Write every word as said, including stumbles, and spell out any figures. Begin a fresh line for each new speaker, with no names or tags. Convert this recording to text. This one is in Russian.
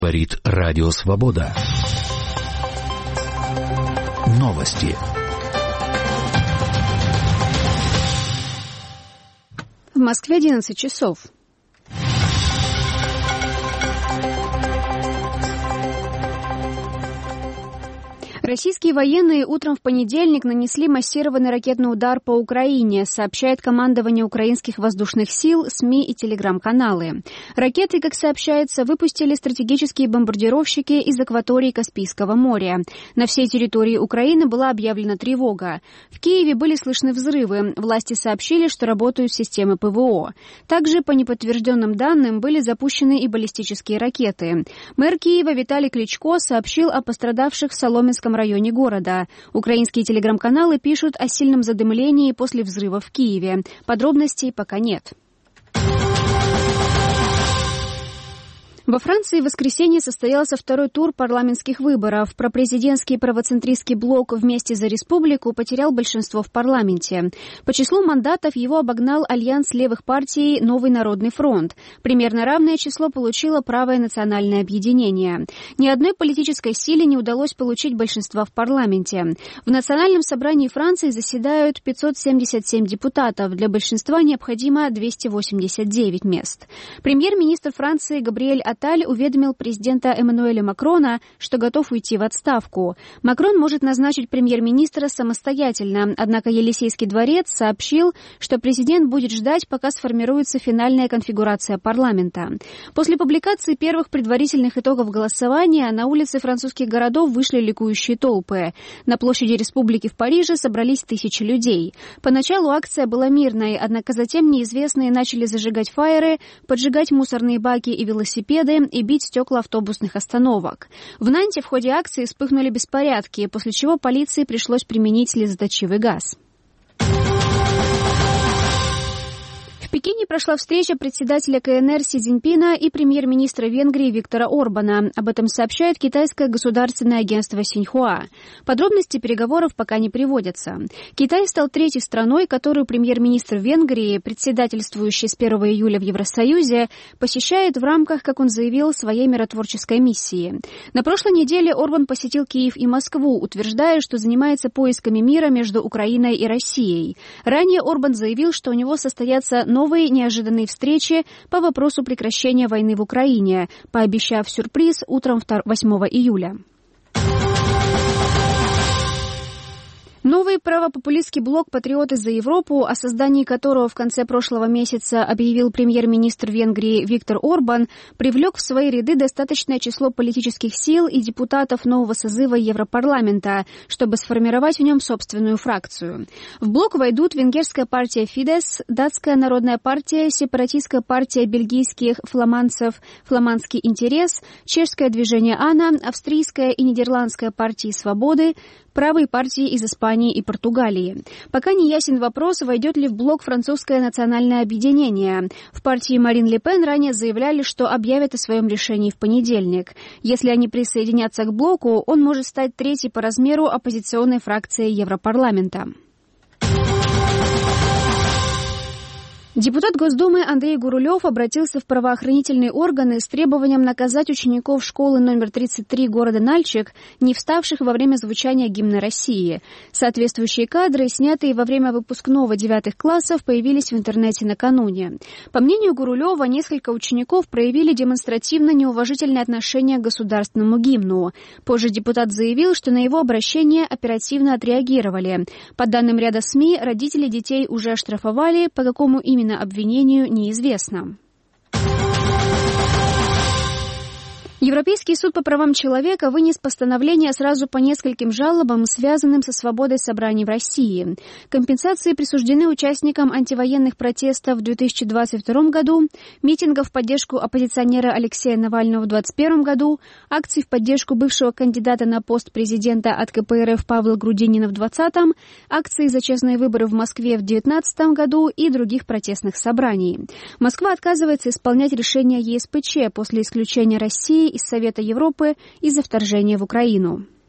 Говорит Радио Свобода. Новости.
В Москве одиннадцать часов. Российские военные утром в понедельник нанесли массированный ракетный удар по Украине, сообщает командование украинских воздушных сил, СМИ и телеграм-каналы. Ракеты, как сообщается, выпустили стратегические бомбардировщики из акватории Каспийского моря. На всей территории Украины была объявлена тревога. В Киеве были слышны взрывы. Власти сообщили, что работают системы ПВО. Также, по неподтвержденным данным, были запущены и баллистические ракеты. Мэр Киева Виталий Кличко сообщил о пострадавших в Соломенском районе города. Украинские телеграм-каналы пишут о сильном задымлении после взрыва в Киеве. Подробностей пока нет. Во Франции в воскресенье состоялся второй тур парламентских выборов. Пропрезидентский правоцентристский блок «Вместе за республику» потерял большинство в парламенте. По числу мандатов его обогнал альянс левых партий «Новый народный фронт». Примерно равное число получило правое национальное объединение. Ни одной политической силе не удалось получить большинство в парламенте. В Национальном собрании Франции заседают пятьсот семьдесят семь депутатов. Для большинства необходимо двести восемьдесят девять мест. Премьер-министр Франции Габриэль Атталь уведомил президента Эммануэля Макрона, что готов уйти в отставку. Макрон может назначить премьер-министра самостоятельно, однако Елисейский дворец сообщил, что президент будет ждать, пока сформируется финальная конфигурация парламента. После публикации первых предварительных итогов голосования на улицы французских городов вышли ликующие толпы. На площади Республики в Париже собрались тысячи людей. Поначалу акция была мирной, однако затем неизвестные начали зажигать фаеры, поджигать мусорные баки и велосипеды и бить стекла автобусных остановок. В Нанте в ходе акции вспыхнули беспорядки, после чего полиции пришлось применить слезоточивый газ. В Пекине прошла встреча председателя КНР Си Цзиньпина и премьер-министра Венгрии Виктора Орбана. Об этом сообщает китайское государственное агентство Синьхуа. Подробности переговоров пока не приводятся. Китай стал третьей страной, которую премьер-министр Венгрии, председательствующий с первого июля в Евросоюзе, посещает в рамках, как он заявил, своей миротворческой миссии. На прошлой неделе Орбан посетил Киев и Москву, утверждая, что занимается поисками мира между Украиной и Россией. Ранее Орбан заявил, что у него состоятся новые Новые неожиданные встречи по вопросу прекращения войны в Украине, пообещав сюрприз утром восьмого июля. Новый правопопулистский блок «Патриоты за Европу», о создании которого в конце прошлого месяца объявил премьер-министр Венгрии Виктор Орбан, привлек в свои ряды достаточное число политических сил и депутатов нового созыва Европарламента, чтобы сформировать в нем собственную фракцию. В блок войдут венгерская партия «Фидес», датская народная партия, сепаратистская партия бельгийских фламандцев «Фламандский интерес», чешское движение «Ана», австрийская и нидерландская партии «Свободы», правые партии из Испании и Португалии. Пока не ясен вопрос, войдет ли в блок французское национальное объединение. В партии Марин Ле Пен ранее заявляли, что объявят о своем решении в понедельник. Если они присоединятся к блоку, он может стать третьей по размеру оппозиционной фракцией Европарламента. Депутат Госдумы Андрей Гурулев обратился в правоохранительные органы с требованием наказать учеников школы номер тридцать три города Нальчик, не вставших во время звучания гимна России. Соответствующие кадры, снятые во время выпускного девятых классов, появились в интернете накануне. По мнению Гурулева, несколько учеников проявили демонстративно неуважительное отношение к государственному гимну. Позже депутат заявил, что на его обращение оперативно отреагировали. По данным ряда СМИ, родители детей уже оштрафовали, по какому именно обвинению неизвестно. Европейский суд по правам человека вынес постановление сразу по нескольким жалобам, связанным со свободой собраний в России. Компенсации присуждены участникам антивоенных протестов в две тысячи двадцать втором году, митингов в поддержку оппозиционера Алексея Навального в две тысячи двадцать первом году, акций в поддержку бывшего кандидата на пост президента от ка пэ эр эф Павла Грудинина в двадцатом, акции за честные выборы в Москве в две тысячи девятнадцатом году и других протестных собраний. Москва отказывается исполнять решение е эс пэ че после исключения России из Совета Европы из-за вторжения в Украину.